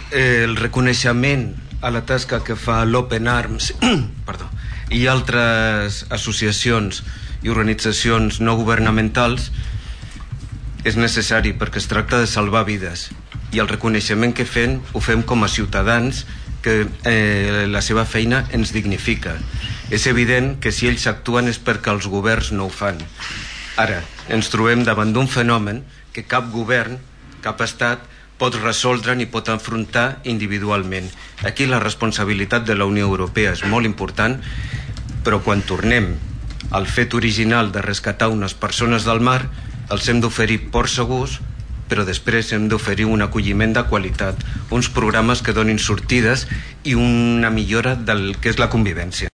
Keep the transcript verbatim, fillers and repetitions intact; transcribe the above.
eh, el reconeixement a la tasca que fa l'Open Arms perdó, i altres associacions i organitzacions no governamentals és necessari perquè es tracta de salvar vides, i el reconeixement que fem ho fem com a ciutadans que eh, la seva feina ens dignifica. És evident que si ells actuen és perquè els governs no ho fan. Ara, ens trobem davant d'un fenomen que cap govern, cap estat pot resoldre ni pot enfrontar individualment. Aquí la responsabilitat de la Unió Europea és molt important, però quan tornem al fet original de rescatar unes persones del mar, els hem d'oferir ports segurs, però després hem d'oferir un acolliment de qualitat, uns programes que donin sortides i una millora del que és la convivència.